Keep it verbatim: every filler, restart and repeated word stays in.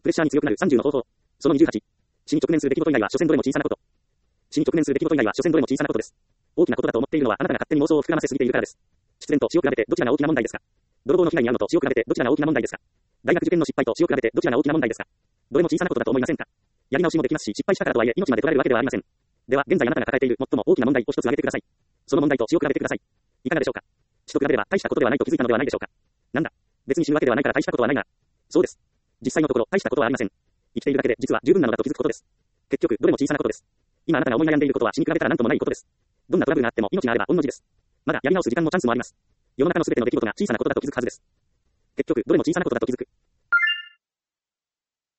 プレッシャーに強くなるさんじゅうの方法。そのにじゅうはち。死に直面する出来事以外は所詮どれも小さなこと。死に直面する出来事以外は所詮どれも小さなことです。大きなことだと思っているのはあなたが勝手に妄想を膨らませすぎているからです。失恋と死を比べてどちらが大きな問題ですか？泥棒の被害に遭うのと死を比べてどちらが大きな問題ですか？大学受験の失敗と死を比べてどちらが大きな問題ですか？どれも小さなことだと思いませんか？やり直しもできますし、失敗したからとはいえ命まで取られるわけではありません。では、現在あなたが抱えている最も大きな問題を一つ挙げてください。その問題と死を比べてください。いかがでしょうか？死と比べれば大したことではないと気づいたのではないでしょうか？なんだ、別に死ぬわけではないから大したことはないな。そうです。実際のところ大したことはありません。生きているだけで実は十分なのだと気づくことです。結局、どれも小さなことです。今あなたが思い悩んでいることは死に比べたら何ともないことです。どんなトラブルがあっても命があれば御の字です。まだやり直す時間もチャンスもあります。世の中のすべての出来事が小さなことだと気づくはずです。結局、どれも小さなことだと気づく。